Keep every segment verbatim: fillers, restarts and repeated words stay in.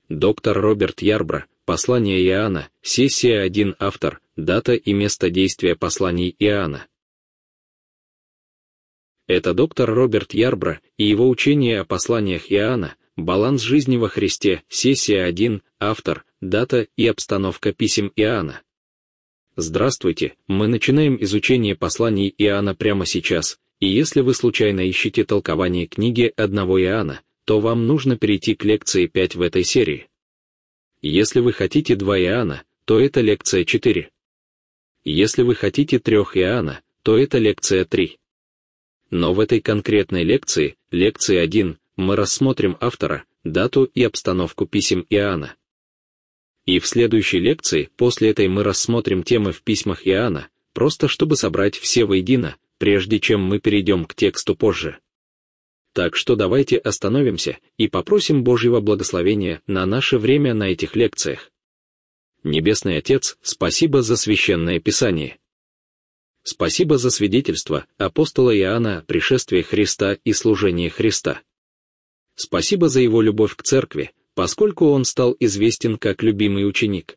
Доктор Роберт Ярбро, Послание Иоанна, сессия один, автор, дата и место действия посланий Иоанна. Это доктор Роберт Ярбро и его учение о посланиях Иоанна, баланс жизни во Христе, сессия один, автор, дата и обстановка писем Иоанна. Здравствуйте, мы начинаем изучение посланий Иоанна прямо сейчас, и если вы случайно ищете толкование книги одного Иоанна, то вам нужно перейти к лекции пять в этой серии. Если вы хотите два Иоанна, то это лекция четыре. Если вы хотите трех Иоанна, то это лекция три. Но в этой конкретной лекции, лекции один, мы рассмотрим автора, дату и обстановку писем Иоанна. И в следующей лекции, после этой мы рассмотрим темы в письмах Иоанна, просто чтобы собрать все воедино, прежде чем мы перейдем к тексту позже. Так что давайте остановимся и попросим Божьего благословения на наше время на этих лекциях. Небесный Отец, спасибо за священное Писание. Спасибо за свидетельство апостола Иоанна о пришествии Христа и служении Христа. Спасибо за его любовь к церкви, поскольку он стал известен как любимый ученик.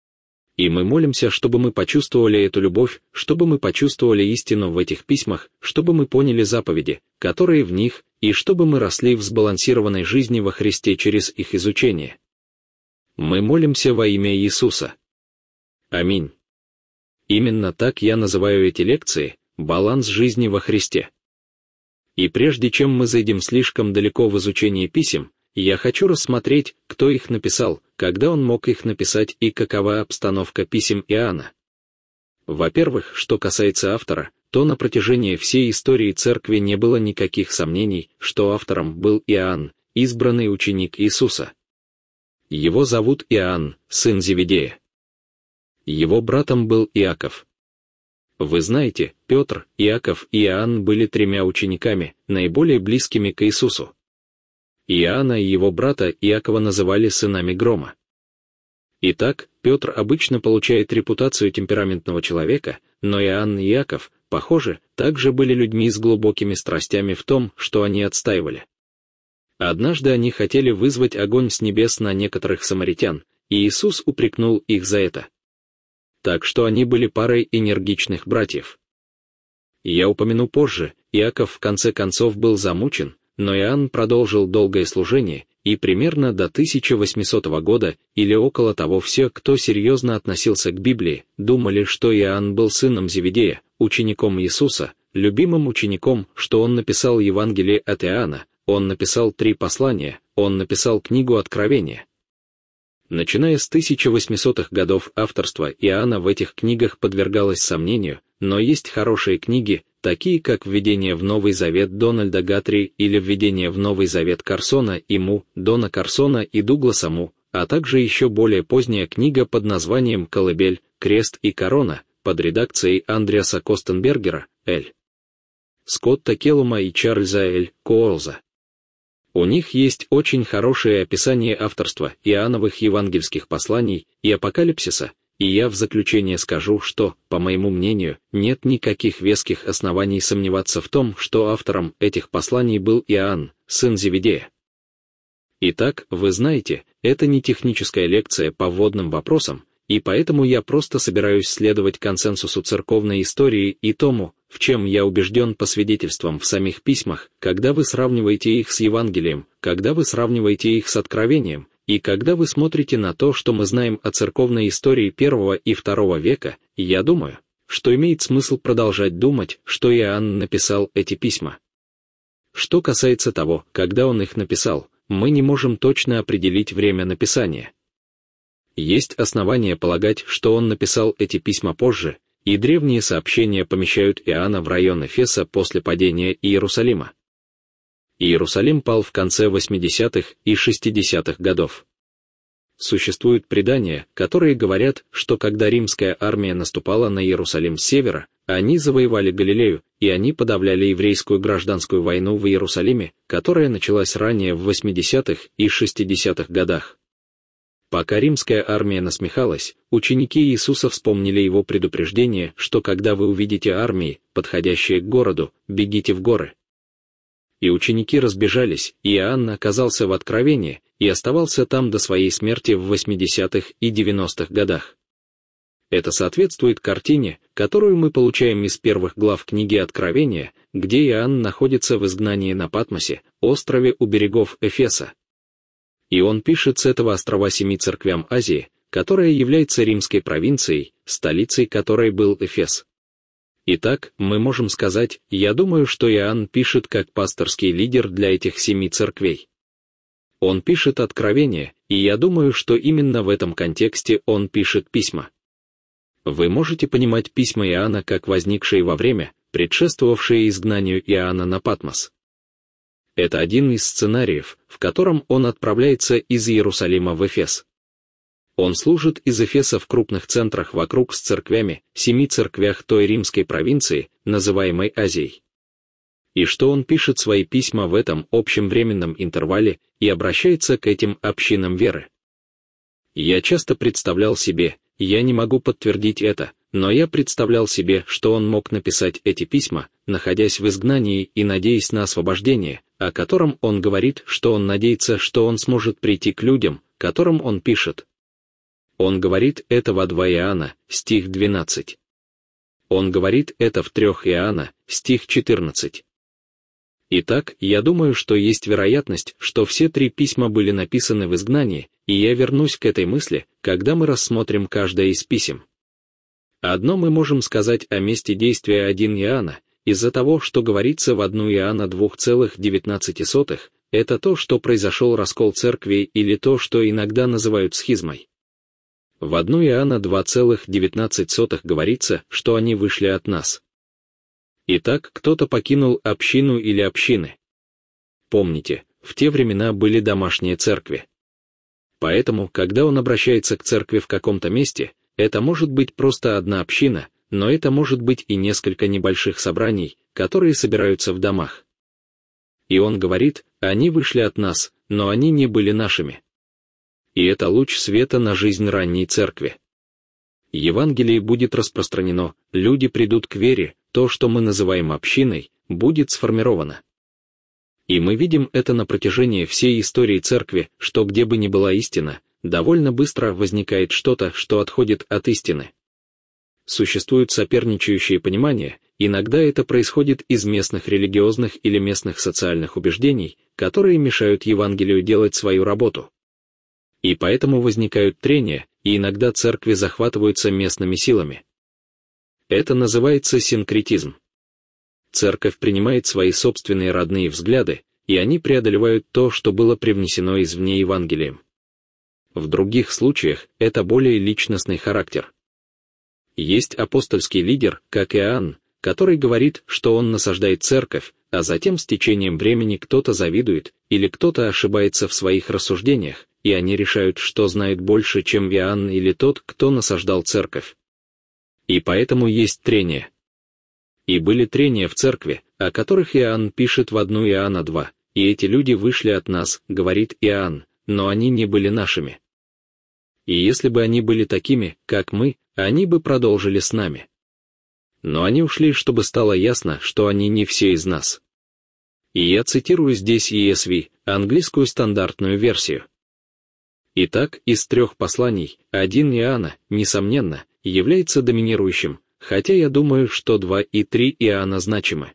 И мы молимся, чтобы мы почувствовали эту любовь, чтобы мы почувствовали истину в этих письмах, чтобы мы поняли заповеди, которые в них, и чтобы мы росли в сбалансированной жизни во Христе через их изучение. Мы молимся во имя Иисуса. Аминь. Именно так я называю эти лекции «Баланс жизни во Христе». И прежде чем мы зайдем слишком далеко в изучение писем, я хочу рассмотреть, кто их написал, когда он мог их написать и какова обстановка писем Иоанна. Во-первых, что касается автора, то на протяжении всей истории церкви не было никаких сомнений, что автором был Иоанн, избранный ученик Иисуса. Его зовут Иоанн, сын Зеведея. Его братом был Иаков. Вы знаете, Петр, Иаков и Иоанн были тремя учениками, наиболее близкими к Иисусу. Иоанна и его брата Иакова называли сынами грома. Итак, Петр обычно получает репутацию темпераментного человека, но Иоанн и Иаков, похоже, также были людьми с глубокими страстями в том, что они отстаивали. Однажды они хотели вызвать огонь с небес на некоторых самаритян, и Иисус упрекнул их за это. Так что они были парой энергичных братьев. Я упомяну позже, Иаков в конце концов был замучен, но Иоанн продолжил долгое служение, и примерно до тысяча восьмисотого года или около того все, кто серьезно относился к Библии, думали, что Иоанн был сыном Зеведея, учеником Иисуса, любимым учеником, что он написал Евангелие от Иоанна, он написал три послания, он написал книгу Откровения. Начиная с тысяча восьмисотых годов авторство Иоанна в этих книгах подвергалось сомнению, но есть хорошие книги, такие как «Введение в Новый Завет» Дональда Гатри или «Введение в Новый Завет» Карсона и Му, Дона Карсона и Дугласа Му, а также еще более поздняя книга под названием «Колыбель, крест и корона» под редакцией Андреаса Костенбергера, Л. Скотта Келлума и Чарльза Л. Коолза. У них есть очень хорошее описание авторства Иоанновых евангельских посланий и апокалипсиса, и я в заключение скажу, что, по моему мнению, нет никаких веских оснований сомневаться в том, что автором этих посланий был Иоанн, сын Зеведея. Итак, вы знаете, это не техническая лекция по вводным вопросам, и поэтому я просто собираюсь следовать консенсусу церковной истории и тому, в чем я убежден по свидетельствам в самих письмах, когда вы сравниваете их с Евангелием, когда вы сравниваете их с Откровением, и когда вы смотрите на то, что мы знаем о церковной истории первого и второго века, я думаю, что имеет смысл продолжать думать, что Иоанн написал эти письма. Что касается того, когда он их написал, мы не можем точно определить время написания. Есть основания полагать, что он написал эти письма позже, и древние сообщения помещают Иоанна в район Эфеса после падения Иерусалима. Иерусалим пал в конце восьмидесятых и шестидесятых годов. Существуют предания, которые говорят, что когда римская армия наступала на Иерусалим с севера, они завоевали Галилею, и они подавляли еврейскую гражданскую войну в Иерусалиме, которая началась ранее в восьмидесятых и шестидесятых годах. Пока римская армия насмехалась, ученики Иисуса вспомнили его предупреждение, что когда вы увидите армии, подходящие к городу, бегите в горы. И ученики разбежались, и Иоанн оказался в Откровении, и оставался там до своей смерти в восьмидесятых и девяностых годах. Это соответствует картине, которую мы получаем из первых глав книги Откровения, где Иоанн находится в изгнании на Патмосе, острове у берегов Эфеса. И он пишет с этого острова семи церквям Азии, которая является римской провинцией, столицей которой был Эфес. Итак, мы можем сказать, я думаю, что Иоанн пишет как пасторский лидер для этих семи церквей. Он пишет Откровение, и я думаю, что именно в этом контексте он пишет письма. Вы можете понимать письма Иоанна как возникшие во время, предшествовавшие изгнанию Иоанна на Патмос. Это один из сценариев, в котором он отправляется из Иерусалима в Эфес. Он служит из Эфеса в крупных центрах вокруг с церквями, семи церквях той римской провинции, называемой Азией. И что он пишет свои письма в этом общем временном интервале и обращается к этим общинам веры. Я часто представлял себе, я не могу подтвердить это, но я представлял себе, что он мог написать эти письма, находясь в изгнании и надеясь на освобождение, о котором он говорит, что он надеется, что он сможет прийти к людям, которым он пишет. Он говорит это во два Иоанна, стих двенадцать. Он говорит это в трех Иоанна, стих четырнадцать. Итак, я думаю, что есть вероятность, что все три письма были написаны в изгнании, и я вернусь к этой мысли, когда мы рассмотрим каждое из писем. Одно мы можем сказать о месте действия первого Иоанна, из-за того, что говорится в первом Иоанна два целых девятнадцать сотых, это то, что произошел раскол церкви или то, что иногда называют схизмой. В первом Иоанна два целых девятнадцать сотых говорится, что они вышли от нас. Итак, кто-то покинул общину или общины. Помните, в те времена были домашние церкви. Поэтому, когда он обращается к церкви в каком-то месте, это может быть просто одна община, но это может быть и несколько небольших собраний, которые собираются в домах. И он говорит, они вышли от нас, но они не были нашими. И это луч света на жизнь ранней церкви. Евангелие будет распространено, люди придут к вере, то, что мы называем общиной, будет сформировано. И мы видим это на протяжении всей истории церкви, что где бы ни была истина, довольно быстро возникает что-то, что отходит от истины. Существуют соперничающие понимания, иногда это происходит из местных религиозных или местных социальных убеждений, которые мешают Евангелию делать свою работу. И поэтому возникают трения, и иногда церкви захватываются местными силами. Это называется синкретизм. Церковь принимает свои собственные родные взгляды, и они преодолевают то, что было привнесено извне Евангелием. В других случаях это более личностный характер. Есть апостольский лидер, как Иоанн, который говорит, что он насаждает церковь, а затем с течением времени кто-то завидует, или кто-то ошибается в своих рассуждениях, и они решают, что знают больше, чем Иоанн или тот, кто насаждал церковь. И поэтому есть трения. И были трения в церкви, о которых Иоанн пишет в первом Иоанна два, и эти люди вышли от нас, говорит Иоанн, но они не были нашими. И если бы они были такими, как мы, они бы продолжили с нами. Но они ушли, чтобы стало ясно, что они не все из нас. И я цитирую здесь и эс ви, английскую стандартную версию. Итак, из трех посланий, один Иоанна, несомненно, является доминирующим, хотя я думаю, что два и три Иоанна значимы.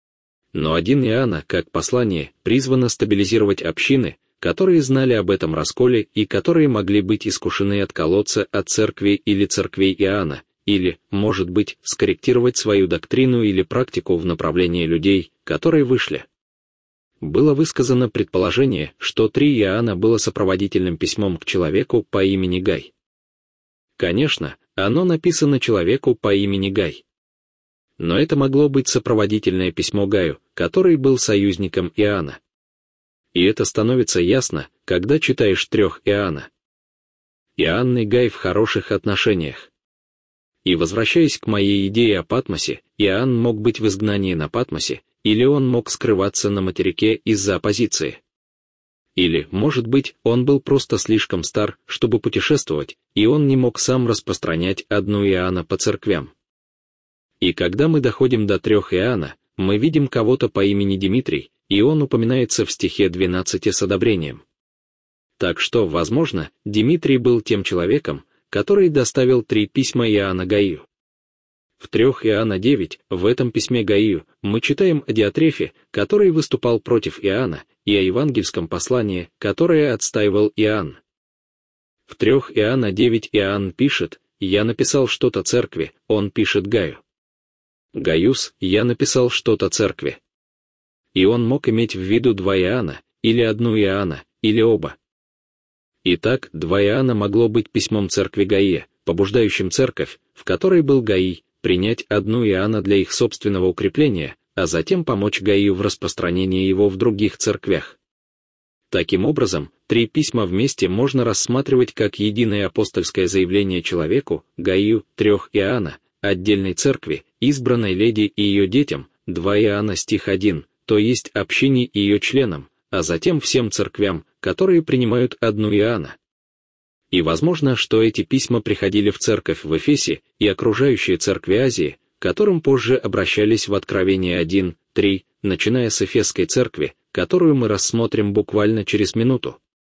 Но один Иоанна, как послание, призвано стабилизировать общины, которые знали об этом расколе и которые могли быть искушены отколоться от церкви или церквей Иоанна, или, может быть, скорректировать свою доктрину или практику в направлении людей, которые вышли. Было высказано предположение, что три Иоанна было сопроводительным письмом к человеку по имени Гай. Конечно, оно написано человеку по имени Гай. Но это могло быть сопроводительное письмо Гаю, который был союзником Иоанна. И это становится ясно, когда читаешь трех Иоанна. Иоанн и Гай в хороших отношениях. И возвращаясь к моей идее о Патмосе, Иоанн мог быть в изгнании на Патмосе, или он мог скрываться на материке из-за оппозиции. Или, может быть, он был просто слишком стар, чтобы путешествовать, и он не мог сам распространять одну Иоанна по церквям. И когда мы доходим до трех Иоанна, мы видим кого-то по имени Димитрий, и он упоминается в стихе двенадцати с одобрением. Так что, возможно, Димитрий был тем человеком, который доставил три письма Иоанна Гаию. В трех Иоанна девять, в этом письме Гаию, мы читаем о Диотрефе, который выступал против Иоанна, и о евангельском послании, которое отстаивал Иоанн. В трех Иоанна девять Иоанн пишет: «Я написал что-то церкви», он пишет Гаю. Гaius: «Я написал что-то церкви». И он мог иметь в виду два Иоанна, или одну Иоанна, или оба. Итак, два Иоанна могло быть письмом церкви Гаия, побуждающим церковь, в которой был Гаий, принять одну Иоанна для их собственного укрепления, а затем помочь Гаию в распространении его в других церквях. Таким образом, три письма вместе можно рассматривать как единое апостольское заявление человеку, Гаию, трех Иоанна, отдельной церкви, избранной леди и ее детям, два Иоанна стих один, то есть общине и ее членам, а затем всем церквям, которые принимают одну Иоанна. И возможно, что эти письма приходили в церковь в Эфесе и окружающие церкви Азии, к которым позже обращались в Откровении один, три, начиная с Эфесской церкви, которую мы рассмотрим буквально через минуту.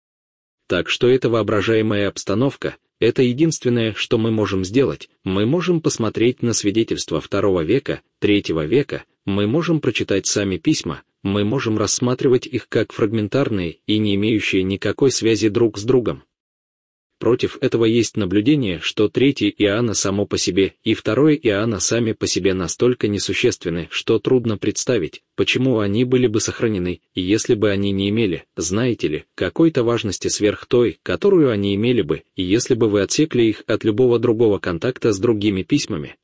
Так что эта воображаемая обстановка — это единственное, что мы можем сделать. Мы можем посмотреть на свидетельства второго века, третьего века, мы можем прочитать сами письма, мы можем рассматривать их как фрагментарные и не имеющие никакой связи друг с другом. Против этого есть наблюдение, что третье Иоанна само по себе и второе Иоанна сами по себе настолько несущественны, что трудно представить, почему они были бы сохранены, если бы они не имели, знаете ли, какой-то важности сверх той, которую они имели бы, если бы вы отсекли их от любого другого контакта с другими письмами.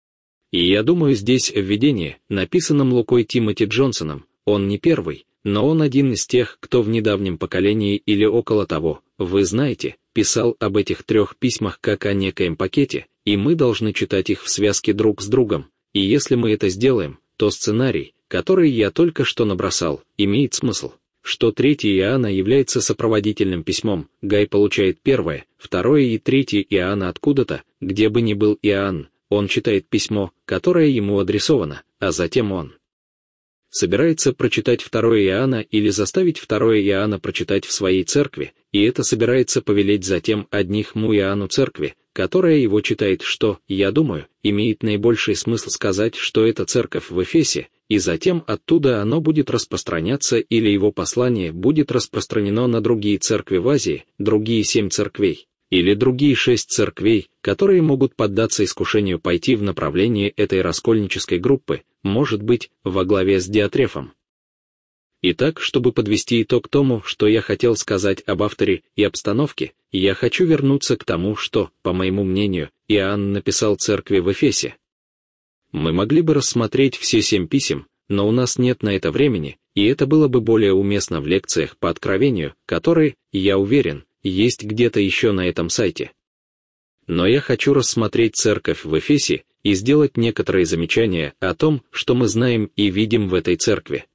И я думаю, здесь введение, написанном Лукой Тимоти Джонсоном, он не первый, но он один из тех, кто в недавнем поколении или около того, вы знаете, писал об этих трех письмах как о некоем пакете, и мы должны читать их в связке друг с другом, и если мы это сделаем, то сценарий, который я только что набросал, имеет смысл, что третье Иоанна является сопроводительным письмом, Гай получает первое, второе и третье Иоанна откуда-то, где бы ни был Иоанн, он читает письмо, которое ему адресовано, а затем он собирается прочитать второе Иоанна или заставить второе Иоанна прочитать в своей церкви, и это собирается повелеть затем однихму Иоанну церкви, которая его читает, что, я думаю, имеет наибольший смысл сказать, что это церковь в Эфесе, и затем оттуда оно будет распространяться или его послание будет распространено на другие церкви в Азии, другие семь церквей, или другие шесть церквей, которые могут поддаться искушению пойти в направлении этой раскольнической группы, может быть, во главе с Диотрефом. Итак, чтобы подвести итог тому, что я хотел сказать об авторе и обстановке, я хочу вернуться к тому, что, по моему мнению, Иоанн написал церкви в Эфесе. Мы могли бы рассмотреть все семь писем, но у нас нет на это времени, и это было бы более уместно в лекциях по Откровению, которые, я уверен, есть где-то еще на этом сайте. Но я хочу рассмотреть церковь в Эфесе и сделать некоторые замечания о том, что мы знаем и видим в этой церкви.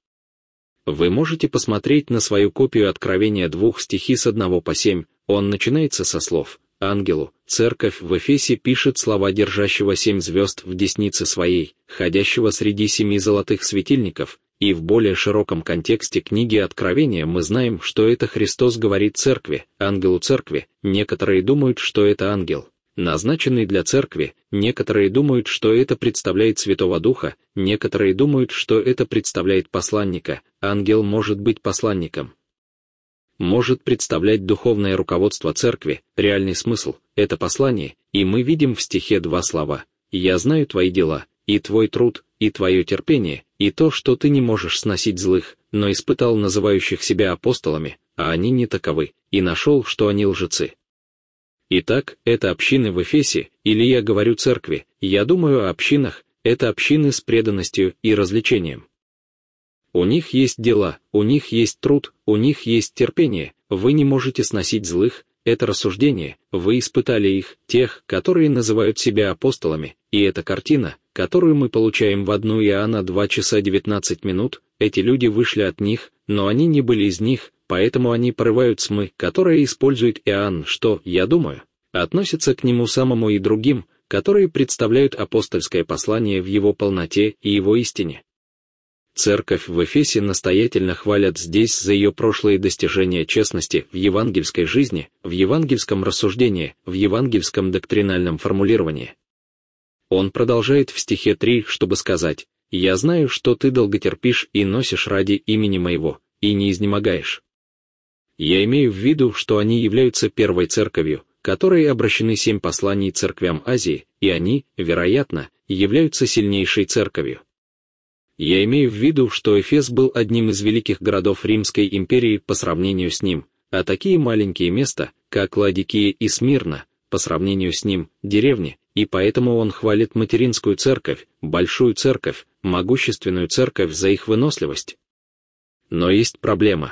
Вы можете посмотреть на свою копию Откровения двух стихи с одного по семь, он начинается со слов «Ангелу, церковь в Эфесе пишет слова держащего семь звезд в деснице своей, ходящего среди семи золотых светильников», и в более широком контексте книги Откровения мы знаем, что это Христос говорит церкви, ангелу церкви, некоторые думают, что это ангел, назначенный для церкви, некоторые думают, что это представляет Святого Духа, некоторые думают, что это представляет посланника, ангел может быть посланником. Может представлять духовное руководство церкви, реальный смысл, это послание, и мы видим в стихе два слова «Я знаю твои дела, и твой труд, и твое терпение, и то, что ты не можешь сносить злых, но испытал называющих себя апостолами, а они не таковы, и нашел, что они лжецы». Итак, это общины в Эфесе, или я говорю церкви, я думаю о общинах, это общины с преданностью и развлечением. У них есть дела, у них есть труд, у них есть терпение, вы не можете сносить злых, это рассуждение, вы испытали их, тех, которые называют себя апостолами, и эта картина, которую мы получаем в одну Иоанна два часа девятнадцать минут, эти люди вышли от них, но они не были из них, поэтому они порывают смы, которые использует Иоанн, что, я думаю, относится к нему самому и другим, которые представляют апостольское послание в его полноте и его истине. Церковь в Эфесе настоятельно хвалят здесь за ее прошлые достижения честности в евангельской жизни, в евангельском рассуждении, в евангельском доктринальном формулировании. Он продолжает в стихе три, чтобы сказать: «Я знаю, что ты долготерпишь и носишь ради имени моего, и не изнемогаешь». Я имею в виду, что они являются первой церковью, которой обращены семь посланий церквям Азии, и они, вероятно, являются сильнейшей церковью. Я имею в виду, что Эфес был одним из великих городов Римской империи по сравнению с ним, а такие маленькие места, как Ладикия и Смирна, по сравнению с ним, деревни, и поэтому он хвалит материнскую церковь, большую церковь, могущественную церковь за их выносливость. Но есть проблема.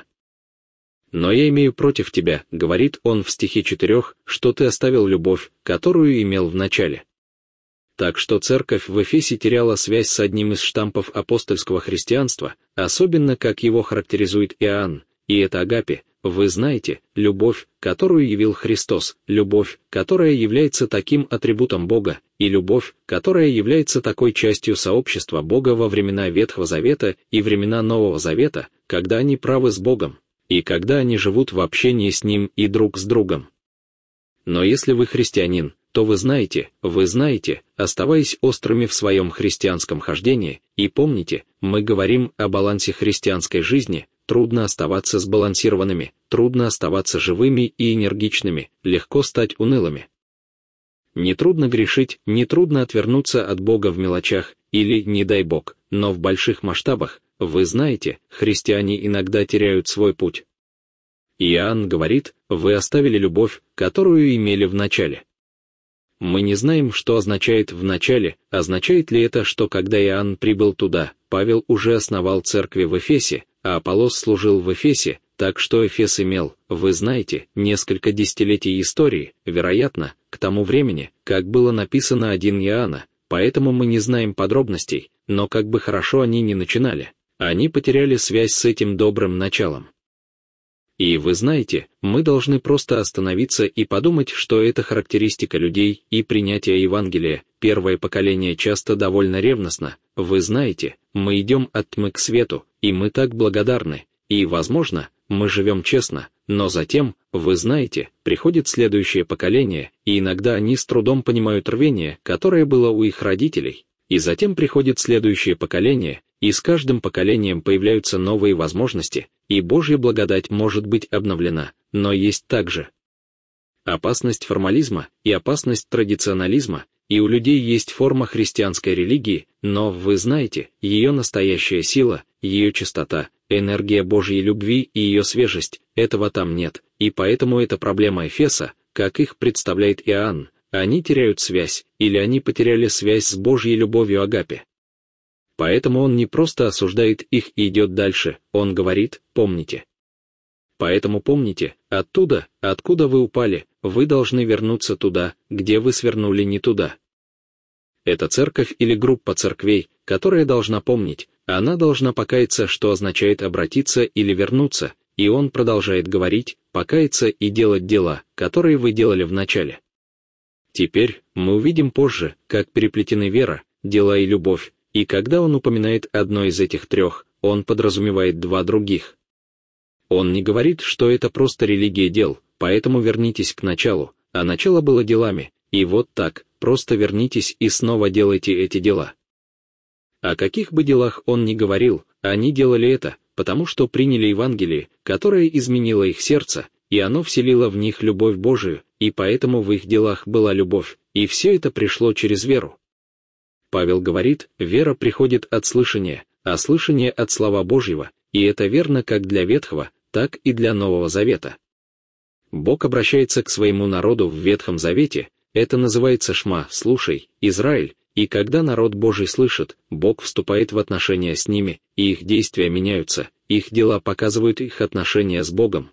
«Но я имею против тебя», — говорит он в стихе четырех, «что ты оставил любовь, которую имел в начале». Так что церковь в Эфесе теряла связь с одним из штампов апостольского христианства, особенно как его характеризует Иоанн, и это агапе, вы знаете, любовь, которую явил Христос, любовь, которая является таким атрибутом Бога, и любовь, которая является такой частью сообщества Бога во времена Ветхого Завета и времена Нового Завета, когда они правы с Богом, и когда они живут в общении с Ним и друг с другом. Но если вы христианин, то вы знаете, вы знаете, оставаясь острыми в своем христианском хождении, и помните, мы говорим о балансе христианской жизни, трудно оставаться сбалансированными, трудно оставаться живыми и энергичными, легко стать унылыми. Нетрудно грешить, нетрудно отвернуться от Бога в мелочах, или, не дай Бог, но в больших масштабах, вы знаете, христиане иногда теряют свой путь. Иоанн говорит: вы оставили любовь, которую имели в начале. Мы не знаем, что означает «в начале», означает ли это, что когда Иоанн прибыл туда, Павел уже основал церкви в Эфесе, а Аполлос служил в Эфесе, так что Эфес имел, вы знаете, несколько десятилетий истории, вероятно, к тому времени, как было написано один Иоанна, поэтому мы не знаем подробностей, но как бы хорошо они ни начинали, они потеряли связь с этим добрым началом. И вы знаете, мы должны просто остановиться и подумать, что это характеристика людей и принятие Евангелия. Первое поколение часто довольно ревностно. Вы знаете, мы идем от тьмы к свету, и мы так благодарны, и, возможно, мы живем честно, но затем, вы знаете, приходит следующее поколение, и иногда они с трудом понимают рвение, которое было у их родителей, и затем приходит следующее поколение, и с каждым поколением появляются новые возможности, и Божья благодать может быть обновлена, но есть также опасность формализма и опасность традиционализма, и у людей есть форма христианской религии, но, вы знаете, ее настоящая сила, ее чистота, энергия Божьей любви и ее свежесть, этого там нет, и поэтому это проблема Эфеса, как их представляет Иоанн, они теряют связь, или они потеряли связь с Божьей любовью агапе. Поэтому он не просто осуждает их и идет дальше, он говорит: помните. Поэтому помните, оттуда, откуда вы упали, вы должны вернуться туда, где вы свернули не туда. Это церковь или группа церквей, которая должна помнить, она должна покаяться, что означает обратиться или вернуться, и он продолжает говорить, покаяться и делать дела, которые вы делали в начале. Теперь, мы увидим позже, как переплетены вера, дела и любовь, и когда он упоминает одно из этих трех, он подразумевает два других. Он не говорит, что это просто религия дел, поэтому вернитесь к началу, а начало было делами, и вот так, просто вернитесь и снова делайте эти дела. О каких бы делах он ни говорил, они делали это, потому что приняли Евангелие, которое изменило их сердце, и оно вселило в них любовь Божию, и поэтому в их делах была любовь, и все это пришло через веру. Павел говорит, вера приходит от слышания, а слышание от слова Божьего, и это верно как для Ветхого, так и для Нового Завета. Бог обращается к своему народу в Ветхом Завете, это называется Шма, слушай, Израиль, и когда народ Божий слышит, Бог вступает в отношения с ними, и их действия меняются, их дела показывают их отношения с Богом.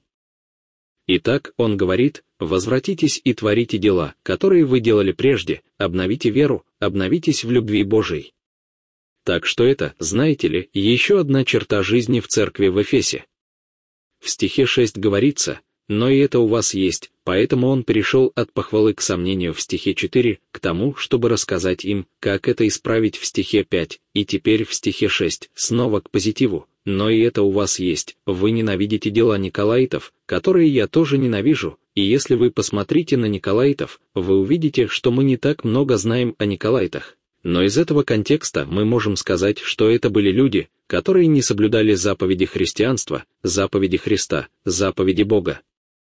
Итак, он говорит, возвратитесь и творите дела, которые вы делали прежде, обновите веру, обновитесь в любви Божией. Так что это, знаете ли, еще одна черта жизни в церкви в Эфесе. В стихе шесть говорится, но и это у вас есть, поэтому он перешел от похвалы к сомнению в стихе четыре, к тому, чтобы рассказать им, как это исправить в стихе пять, и теперь в стихе шесть, снова к позитиву. Но и это у вас есть, вы ненавидите дела Николаитов, которые я тоже ненавижу, и если вы посмотрите на Николаитов, вы увидите, что мы не так много знаем о Николаитах. Но из этого контекста мы можем сказать, что это были люди, которые не соблюдали заповеди христианства, заповеди Христа, заповеди Бога.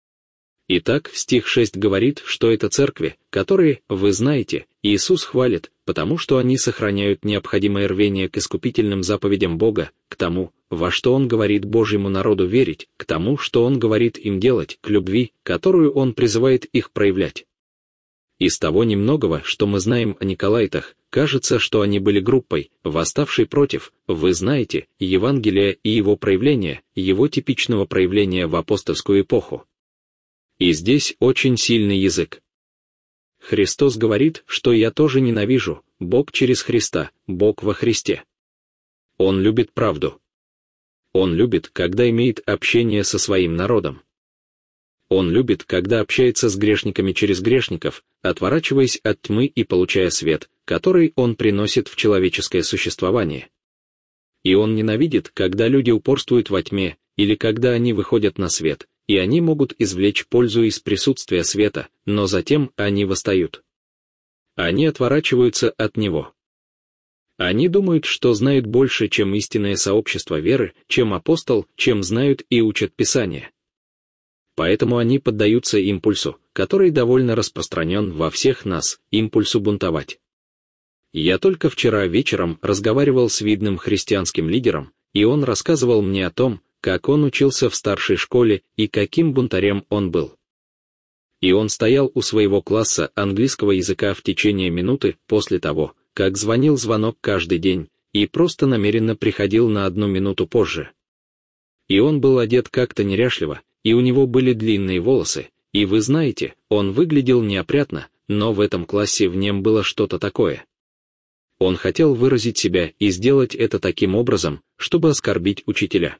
Итак, стих шесть говорит, что это церкви, которые, вы знаете, Иисус хвалит, потому что они сохраняют необходимое рвение к искупительным заповедям Бога, к тому, во что Он говорит Божьему народу верить, к тому, что Он говорит им делать, к любви, которую Он призывает их проявлять. Из того немногого, что мы знаем о Николаитах, кажется, что они были группой, восставшей против, вы знаете, Евангелия и его проявления, его типичного проявления в апостольскую эпоху. И здесь очень сильный язык. Христос говорит, что я тоже ненавижу, Бог через Христа, Бог во Христе. Он любит правду. Он любит, когда имеет общение со своим народом. Он любит, когда общается с грешниками через грешников, отворачиваясь от тьмы и получая свет, который Он приносит в человеческое существование. И Он ненавидит, когда люди упорствуют во тьме, или когда они выходят на свет, и они могут извлечь пользу из присутствия света, но затем они восстают. Они отворачиваются от Него. Они думают, что знают больше, чем истинное сообщество веры, чем апостол, чем знают и учат Писание. Поэтому они поддаются импульсу, который довольно распространен во всех нас, импульсу бунтовать. Я только вчера вечером разговаривал с видным христианским лидером, и он рассказывал мне о том, как он учился в старшей школе и каким бунтарем он был. И он стоял у своего класса английского языка в течение минуты после того, как звонил звонок каждый день, и просто намеренно приходил на одну минуту позже. И он был одет как-то неряшливо, и у него были длинные волосы, и вы знаете, он выглядел неопрятно, но в этом классе в нем было что-то такое. Он хотел выразить себя и сделать это таким образом, чтобы оскорбить учителя.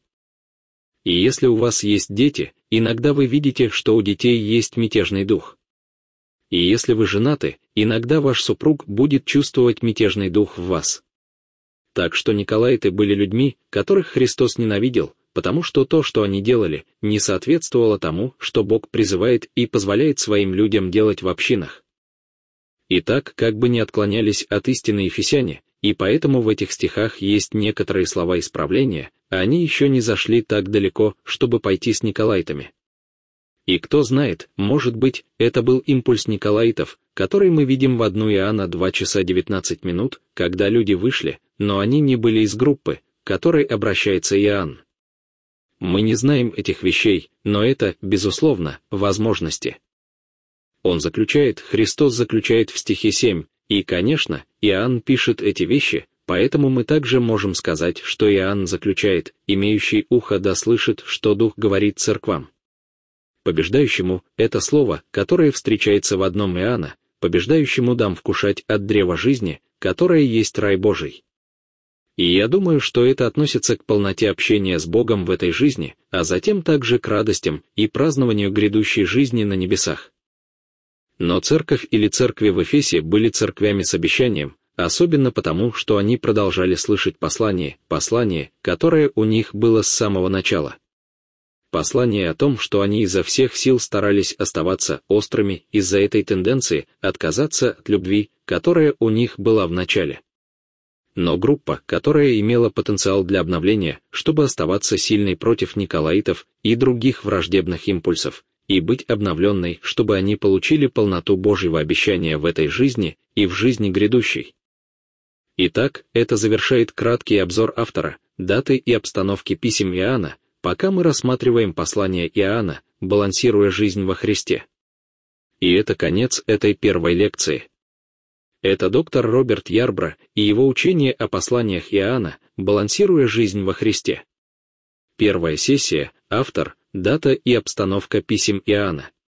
И если у вас есть дети, иногда вы видите, что у детей есть мятежный дух. И если вы женаты, иногда ваш супруг будет чувствовать мятежный дух в вас. Так что Николаиты были людьми, которых Христос ненавидел, потому что то, что они делали, не соответствовало тому, что Бог призывает и позволяет своим людям делать в общинах. И так, как бы ни отклонялись от истины ефесяне, и поэтому в этих стихах есть некоторые слова исправления, а они еще не зашли так далеко, чтобы пойти с Николаитами. И кто знает, может быть, это был импульс Николаитов, который мы видим в первое Иоанна два часа девятнадцать минут, когда люди вышли, но они не были из группы, к которой обращается Иоанн. Мы не знаем этих вещей, но это, безусловно, возможности. Он заключает, Христос заключает в стихе семь, и, конечно, Иоанн пишет эти вещи, поэтому мы также можем сказать, что Иоанн заключает, имеющий ухо да слышит, что Дух говорит церквам. Побеждающему — это слово, которое встречается в одном Иоанна, побеждающему дам вкушать от древа жизни, которое есть рай Божий. И я думаю, что это относится к полноте общения с Богом в этой жизни, а затем также к радостям и празднованию грядущей жизни на небесах. Но церковь или церкви в Эфесе были церквями с обещанием, особенно потому, что они продолжали слышать послание, послание, которое у них было с самого начала. Послание о том, что они изо всех сил старались оставаться острыми из-за этой тенденции отказаться от любви, которая у них была в начале. Но группа, которая имела потенциал для обновления, чтобы оставаться сильной против Николаитов и других враждебных импульсов, и быть обновленной, чтобы они получили полноту Божьего обещания в этой жизни и в жизни грядущей. Итак, это завершает краткий обзор автора, даты и обстановки писем Иоанна, пока мы рассматриваем послание Иоанна, балансируя жизнь во Христе. И это конец этой первой лекции. Это доктор Роберт Ярбро и его учение о посланиях Иоанна, балансируя жизнь во Христе. Первая сессия, автор, дата и обстановка писем Иоанна.